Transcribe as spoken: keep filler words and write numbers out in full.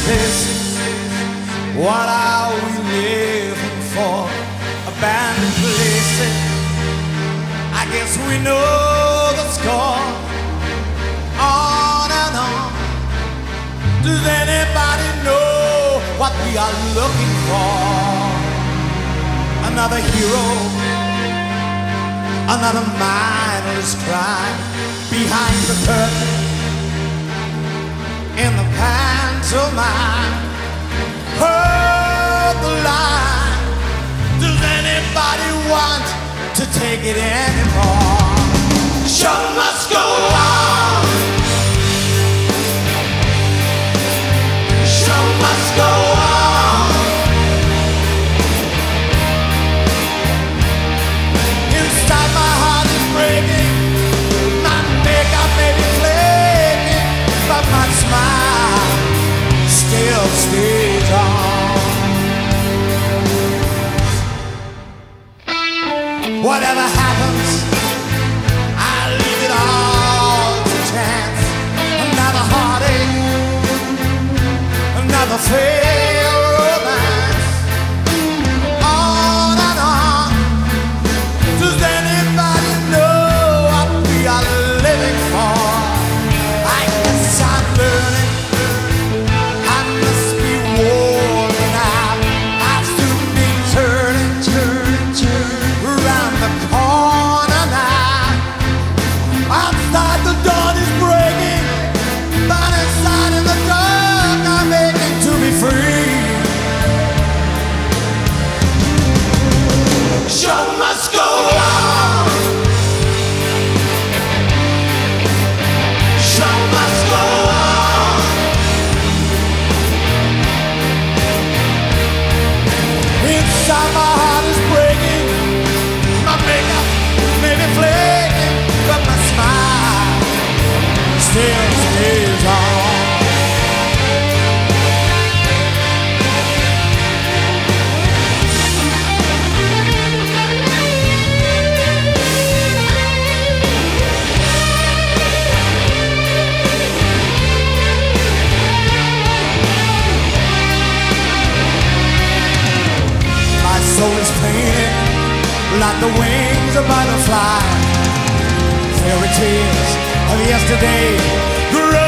this? What are we living for? Abandoned places, I guess we know the score. On and on. Does anybody know what we are looking for? Another hero, another mindless crime behind the curtain, in the pantomime. Heard the line. Does anybody want to take it anymore? Show must go on. Show must go on. Inside my heart is breaking. My makeup may be flaking, but my smile still stays on. Whatever happens, I leave it all to chance. Another heartache, another failed romance. On and on. Does anybody know what we are living for? I guess I'm learning. I must be worn out. I'll soon be turning, turning, turning around the corner now. Outside the dawn is breaking, but inside in the dark I'm aching to be free. Show must go on. Show must go on. Inside my heart is breaking. My makeup may be flaking, but my smile still stays on. My soul is painted like the wings of butterfly. Fairy tales of yesterday.